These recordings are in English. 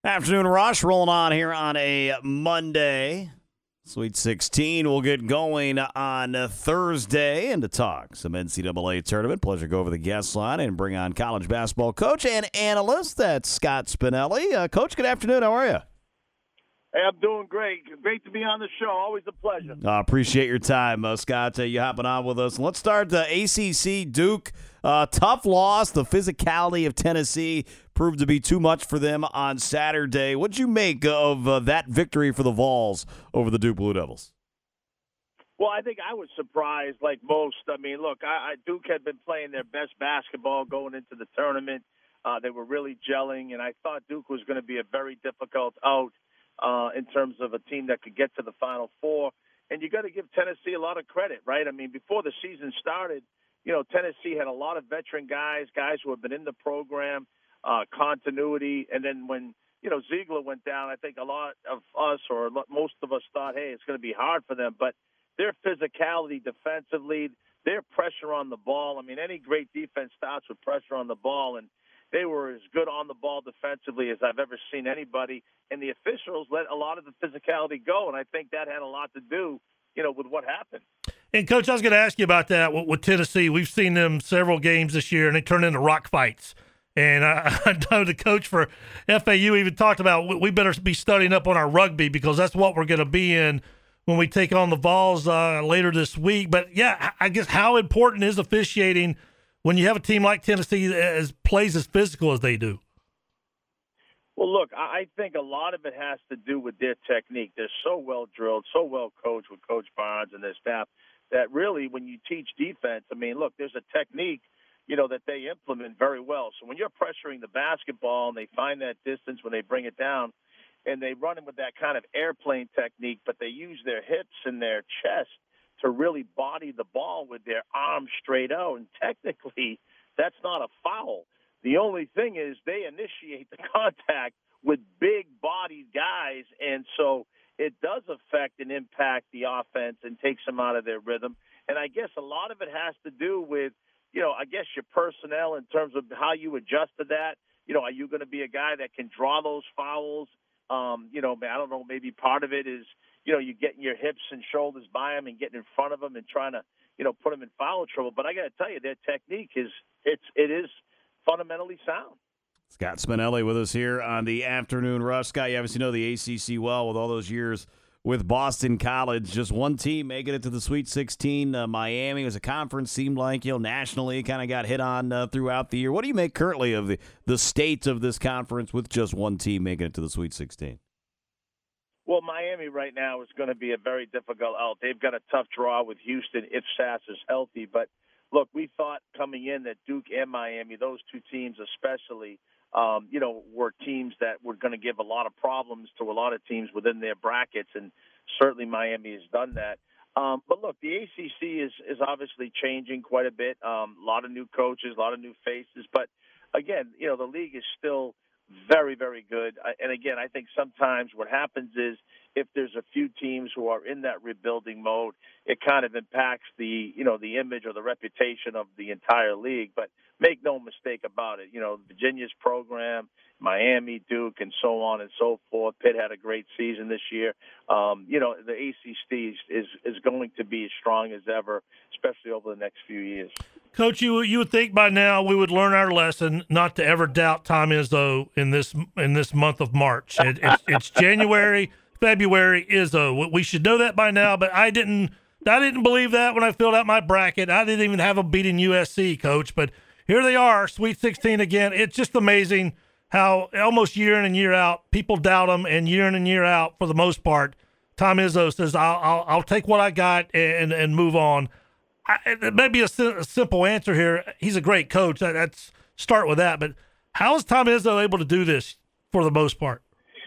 Afternoon Rush rolling on here on a Monday. Sweet 16 will get going on Thursday. And to talk some NCAA tournament, pleasure to go over the guest line and bring on college basketball coach and analyst. That's Scott Spinelli. Coach, good afternoon. How are you? Hey, I'm doing great. Great to be on the show. Always a pleasure. Appreciate your time, Scott. You hopping on with us. Let's start the ACC Duke. Tough loss. The physicality of Tennessee proved to be too much for them on Saturday. What'd you make of that victory for the Vols over the Duke Blue Devils? Well, I think I was surprised like most. I mean, look, Duke had been playing their best basketball going into the tournament. They were really gelling, and I thought Duke was going to be a very difficult out in terms of a team that could get to the Final Four. And you got to give Tennessee a lot of credit, right? I mean, before the season started, Tennessee had a lot of veteran guys who have been in the program, continuity. And then when, Ziegler went down, I think a lot of us or most of us thought, hey, it's going to be hard for them. But their physicality defensively, their pressure on the ball. I mean, any great defense starts with pressure on the ball, and they were as good on the ball defensively as I've ever seen anybody. And the officials let a lot of the physicality go, and I think that had a lot to do, with what happened. And, Coach, I was going to ask you about that with Tennessee. We've seen them several games this year, and they turn into rock fights. And I know the coach for FAU even talked about we better be studying up on our rugby because that's what we're going to be in when we take on the Vols later this week. But, yeah, I guess how important is officiating when you have a team like Tennessee that plays as physical as they do? Well, look, I think a lot of it has to do with their technique. They're so well drilled, so well coached with Coach Barnes and their staff that really when you teach defense, I mean, look, there's a technique, that they implement very well. So when you're pressuring the basketball and they find that distance when they bring it down and they run it with that kind of airplane technique, but they use their hips and their chest to really body the ball with their arms straight out. And technically, that's not a foul. The only thing is they initiate the contact with big-bodied guys, and so it does affect and impact the offense and takes them out of their rhythm. And I guess a lot of it has to do with, I guess your personnel in terms of how you adjust to that. Are you going to be a guy that can draw those fouls? I don't know, maybe part of it is, you getting your hips and shoulders by them and getting in front of them and trying to, put them in foul trouble. But I got to tell you, their technique it is fundamentally sound. Scott Spinelli with us here on the Afternoon Rush. Scott, you obviously know the ACC well with all those years with Boston College. Just one team making it to the Sweet 16. Miami was a conference, seemed like, nationally kind of got hit on throughout the year. What do you make currently of the state of this conference with just one team making it to the Sweet 16? Well, Miami right now is going to be a very difficult out. They've got a tough draw with Houston if Sass is healthy. But, look, we thought coming in that Duke and Miami, those two teams especially, were teams that were going to give a lot of problems to a lot of teams within their brackets, and certainly Miami has done that. But, look, the ACC is obviously changing quite a bit. A lot of new coaches, a lot of new faces. But, again, the league is still very, very good. And, again, I think sometimes what happens is if there's a few teams who are in that rebuilding mode, it kind of impacts the image or the reputation of the entire league. But make no mistake about it, Virginia's program, Miami, Duke, and so on and so forth. Pitt had a great season this year. The ACC is going to be as strong as ever, especially over the next few years. Coach, you would think by now we would learn our lesson not to ever doubt Tom Izzo in this month of March. It's January, February, Izzo. We should know that by now, but I didn't believe that when I filled out my bracket. I didn't even have them beating USC, Coach, but here they are, Sweet 16 again. It's just amazing how almost year in and year out people doubt them, and year in and year out, for the most part, Tom Izzo says, "I'll take what I got and move on." It may be a simple answer here. He's a great coach. Let's start with that. But how is Tom Izzo able to do this for the most part?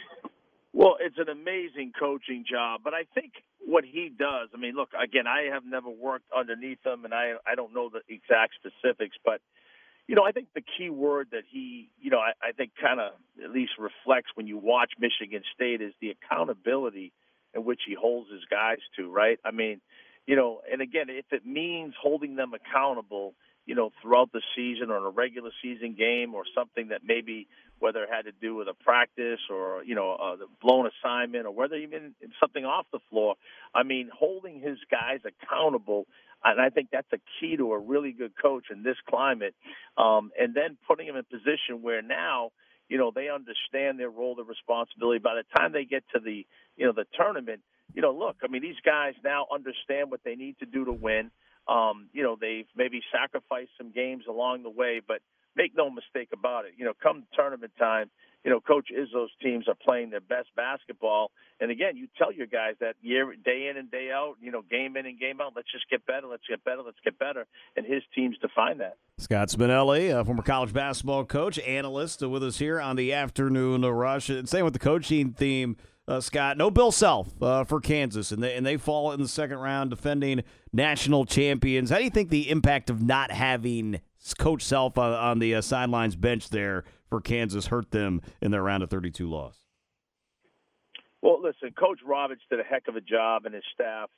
Well, it's an amazing coaching job. But I think what he does, I mean, look, again, I have never worked underneath him, and I don't know the exact specifics. But, I think the key word that he, I think kind of at least reflects when you watch Michigan State is the accountability in which he holds his guys to, right? I mean, and again, if it means holding them accountable throughout the season or in a regular season game or something that maybe whether it had to do with a practice or, the blown assignment or whether even something off the floor. I mean, holding his guys accountable, and I think that's a key to a really good coach in this climate, and then putting them in a position where now, they understand their role, their responsibility. By the time they get to the tournament, look, I mean, these guys now understand what they need to do to win. They've maybe sacrificed some games along the way, but make no mistake about it. Come tournament time, Coach Izzo's teams are playing their best basketball. And again, you tell your guys that day in and day out, game in and game out, let's just get better, let's get better, let's get better. And his teams define that. Scott Spinelli, former college basketball coach, analyst, with us here on the Afternoon Rush. And same with the coaching theme. Scott, no Bill Self for Kansas, and they fall in the second round, defending national champions. How do you think the impact of not having Coach Self on the sidelines bench there for Kansas hurt them in their round of 32 loss? Well, listen, Coach Roberts did a heck of a job, and his staff.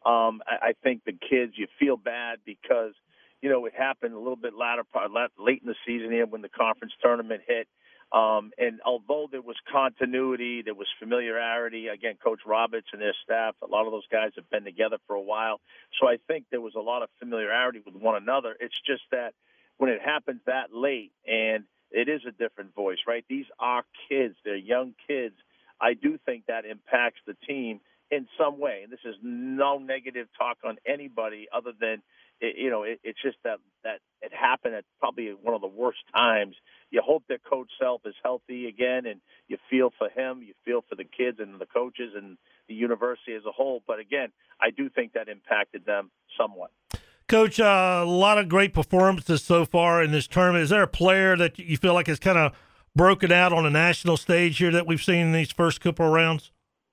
I think the kids, you feel bad because it happened a little bit late in the season here when the conference tournament hit. And although there was continuity, there was familiarity, again, Coach Roberts and their staff, a lot of those guys have been together for a while. So I think there was a lot of familiarity with one another. It's just that when it happens that late, and it is a different voice, right? These are kids. They're young kids. I do think that impacts the team in some way. And this is no negative talk on anybody other than, it's just that it happened at probably one of the worst times. You hope that Coach Self is healthy again, and you feel for him, you feel for the kids and the coaches and the university as a whole. But again, I do think that impacted them somewhat. Coach, a lot of great performances so far in this tournament. Is there a player that you feel like has kind of broken out on a national stage here that we've seen in these first couple of rounds?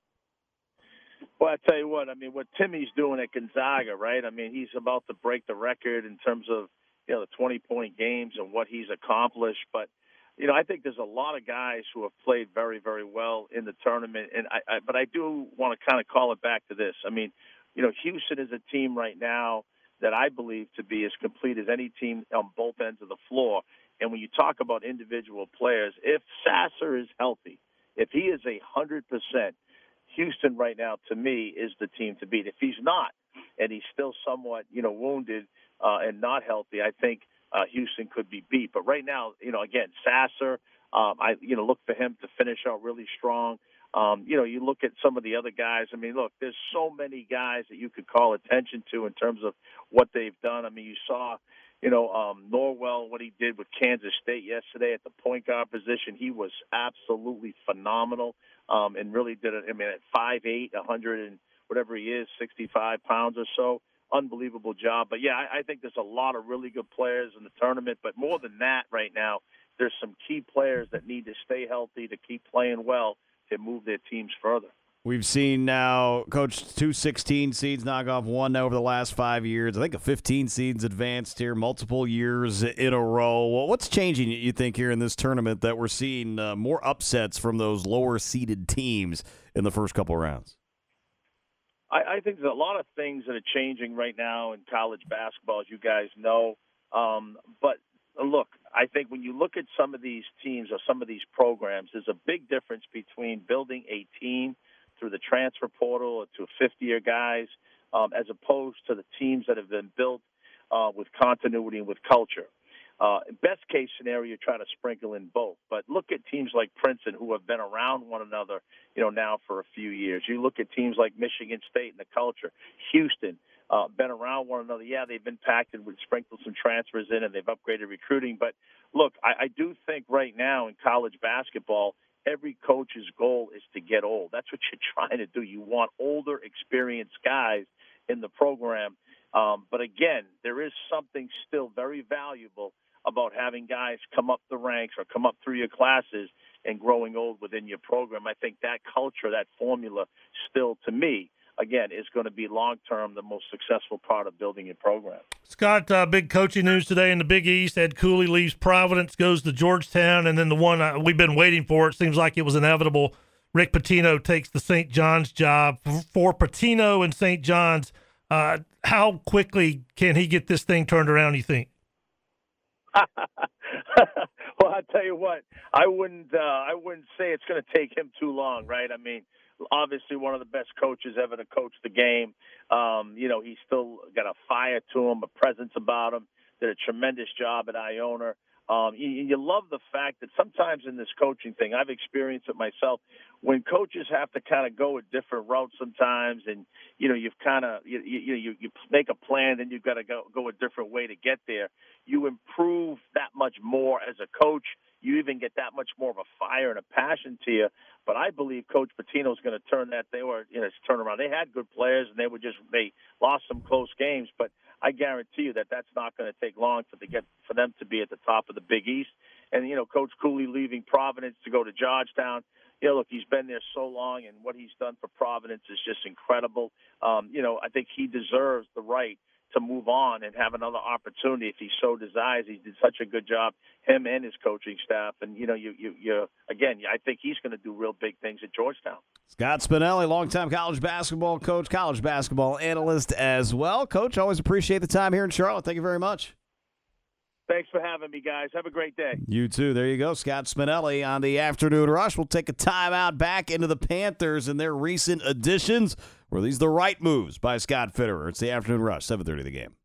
Well, I tell you what, I mean, what Timmy's doing at Gonzaga, right? I mean, he's about to break the record in terms of, the 20-point games and what he's accomplished. But, I think there's a lot of guys who have played very, very well in the tournament. And but I do want to kind of call it back to this. I mean, Houston is a team right now that I believe to be as complete as any team on both ends of the floor. And when you talk about individual players, if Sasser is healthy, if he is 100%, Houston right now, to me, is the team to beat. If he's not, and he's still somewhat, wounded and not healthy, I think Houston could be beat. But right now, again, Sasser, I look for him to finish out really strong. You look at some of the other guys. I mean, look, there's so many guys that you could call attention to in terms of what they've done. I mean, you saw, Norwell, what he did with Kansas State yesterday at the point guard position. He was absolutely phenomenal. And really did it. I mean, at 5'8", 100 and whatever he is, 65 pounds or so, unbelievable job. But yeah, I think there's a lot of really good players in the tournament. But more than that, right now, there's some key players that need to stay healthy to keep playing well to move their teams further. We've seen now, Coach, 2 16 seeds knock off one over the last 5 years. I think a 15 seeds advanced here, multiple years in a row. Well, what's changing, you think, here in this tournament that we're seeing more upsets from those lower-seeded teams in the first couple of rounds? I think there's a lot of things that are changing right now in college basketball, as you guys know. But look, I think when you look at some of these teams or some of these programs, there's a big difference between building a team through the transfer portal or to 50-year guys as opposed to the teams that have been built with continuity and with culture. Best case scenario, you try to sprinkle in both. But look at teams like Princeton who have been around one another, now for a few years. You look at teams like Michigan State and the culture. Houston, been around one another. Yeah, they've been impacted with sprinkled some transfers in and they've upgraded recruiting. But look, I do think right now in college basketball, every coach's goal is to get old. That's what you're trying to do. You want older, experienced guys in the program. But again, there is something still very valuable about having guys come up the ranks or come up through your classes and growing old within your program. I think that culture, that formula still, to me, again, is going to be long-term the most successful part of building your program. Scott, big coaching news today in the Big East. Ed Cooley leaves Providence, goes to Georgetown, and then the one we've been waiting for, it seems like it was inevitable, Rick Pitino takes the St. John's job. For Pitino and St. John's, how quickly can he get this thing turned around, you think? Well, I tell you what, I wouldn't say it's going to take him too long, right? I mean, obviously one of the best coaches ever to coach the game. He's still got a fire to him, a presence about him. Did a tremendous job at Iona. You love the fact that sometimes in this coaching thing, I've experienced it myself, when coaches have to kind of go a different route sometimes, and you've kind of you make a plan, and you've got to go a different way to get there. You improve that much more as a coach. You even get that much more of a fire and a passion to you. But I believe Coach Pitino's going to turn that. Turn around. They had good players, and they lost some close games, but I guarantee you that that's not going to take long for them to be at the top of the Big East. And Coach Cooley leaving Providence to go to Georgetown. Look, he's been there so long, and what he's done for Providence is just incredible. I think he deserves the right to move on and have another opportunity if he so desires. He did such a good job, him and his coaching staff. And, I think he's going to do real big things at Georgetown. Scott Spinelli, longtime college basketball coach, college basketball analyst as well. Coach, always appreciate the time here in Charlotte. Thank you very much. Thanks for having me, guys. Have a great day. You too. There you go. Scott Spinelli on the Afternoon Rush. We'll take a timeout back into the Panthers and their recent additions. Were these the right moves by Scott Fitterer? It's the Afternoon Rush, 7:30 the game.